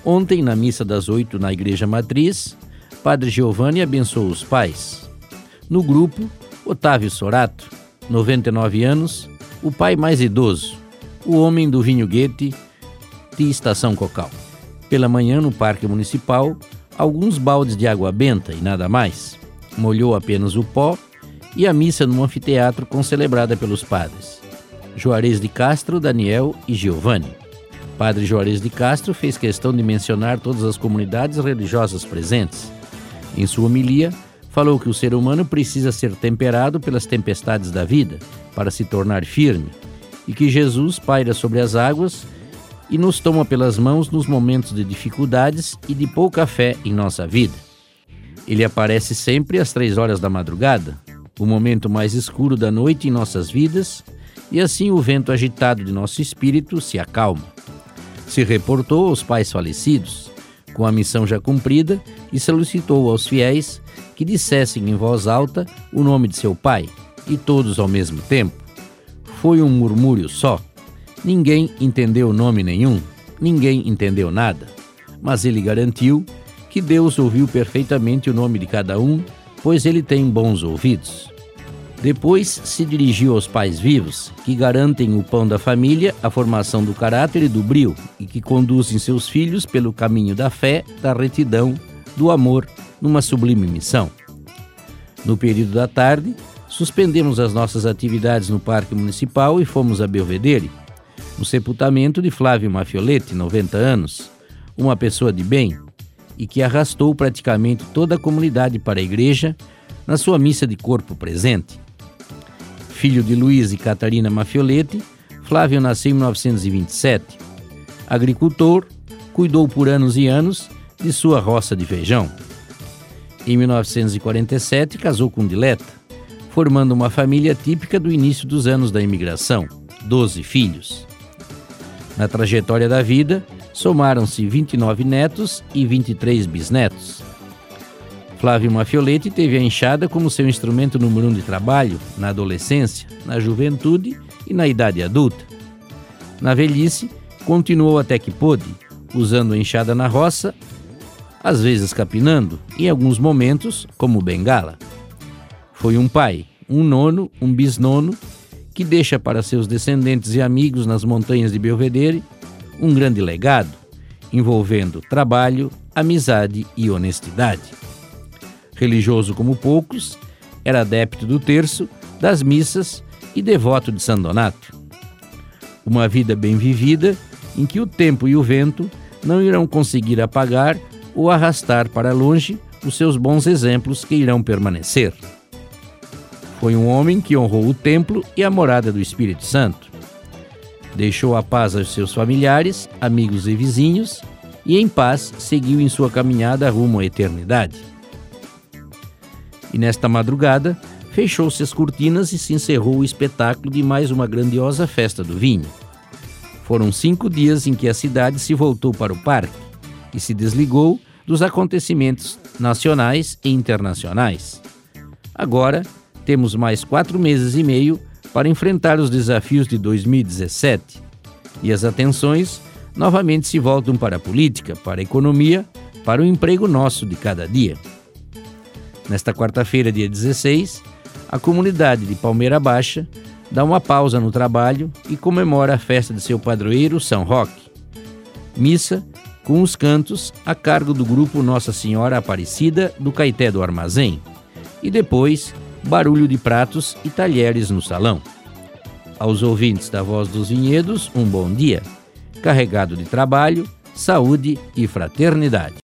Ontem, na missa das 8 na Igreja Matriz, Padre Giovanni abençoou os pais. No grupo, Otávio Sorato, 99 anos, o pai mais idoso, o homem do vinho Goethe de Estação Cocal. Pela manhã, no Parque Municipal, alguns baldes de água benta e nada mais. Molhou apenas o pó e a missa no anfiteatro concelebrada pelos padres Juarez de Castro, Daniel e Giovanni. Padre Juarez de Castro fez questão de mencionar todas as comunidades religiosas presentes. Em sua homilia, falou que o ser humano precisa ser temperado pelas tempestades da vida para se tornar firme e que Jesus paira sobre as águas e nos toma pelas mãos nos momentos de dificuldades e de pouca fé em nossa vida. Ele aparece sempre às 3 horas da madrugada, o momento mais escuro da noite em nossas vidas, e assim o vento agitado de nosso espírito se acalma. Se reportou aos pais falecidos, com a missão já cumprida, e solicitou aos fiéis que dissessem em voz alta o nome de seu pai, e todos ao mesmo tempo. Foi um murmúrio só. Ninguém entendeu nome nenhum, ninguém entendeu nada, mas ele garantiu que Deus ouviu perfeitamente o nome de cada um, pois ele tem bons ouvidos. Depois se dirigiu aos pais vivos, que garantem o pão da família, a formação do caráter e do brio, e que conduzem seus filhos pelo caminho da fé, da retidão, do amor, numa sublime missão. No período da tarde, suspendemos as nossas atividades no Parque Municipal e fomos a Belvedere, no sepultamento de Flávio Maffioletti, 90 anos, uma pessoa de bem, e que arrastou praticamente toda a comunidade para a igreja na sua missa de corpo presente. Filho de Luiz e Catarina Maffioletti, Flávio nasceu em 1927. Agricultor, cuidou por anos e anos de sua roça de feijão. Em 1947, casou com Dileta, formando uma família típica do início dos anos da imigração, 12 filhos. Na trajetória da vida, somaram-se 29 netos e 23 bisnetos. Flávio Maffioletti teve a enxada como seu instrumento número 1 de trabalho na adolescência, na juventude e na idade adulta. Na velhice, continuou até que pôde, usando a enxada na roça, às vezes capinando, em alguns momentos como bengala. Foi um pai, um nono, um bisnono, que deixa para seus descendentes e amigos nas montanhas de Belvedere um grande legado, envolvendo trabalho, amizade e honestidade. Religioso como poucos, era adepto do terço, das missas e devoto de São Donato. Uma vida bem vivida, em que o tempo e o vento não irão conseguir apagar ou arrastar para longe os seus bons exemplos que irão permanecer. Foi um homem que honrou o templo e a morada do Espírito Santo. Deixou a paz aos seus familiares, amigos e vizinhos e, em paz, seguiu em sua caminhada rumo à eternidade. E nesta madrugada, fechou-se as cortinas e se encerrou o espetáculo de mais uma grandiosa festa do vinho. Foram 5 dias em que a cidade se voltou para o parque e se desligou dos acontecimentos nacionais e internacionais. Agora, temos mais 4 meses e meio para enfrentar os desafios de 2017. E as atenções novamente se voltam para a política, para a economia, para o emprego nosso de cada dia. Nesta quarta-feira, dia 16, a comunidade de Palmeira Baixa dá uma pausa no trabalho e comemora a festa de seu padroeiro, São Roque. Missa com os cantos a cargo do grupo Nossa Senhora Aparecida do Caeté do Armazém. E depois, barulho de pratos e talheres no salão. Aos ouvintes da Voz dos Vinhedos, um bom dia, carregado de trabalho, saúde e fraternidade.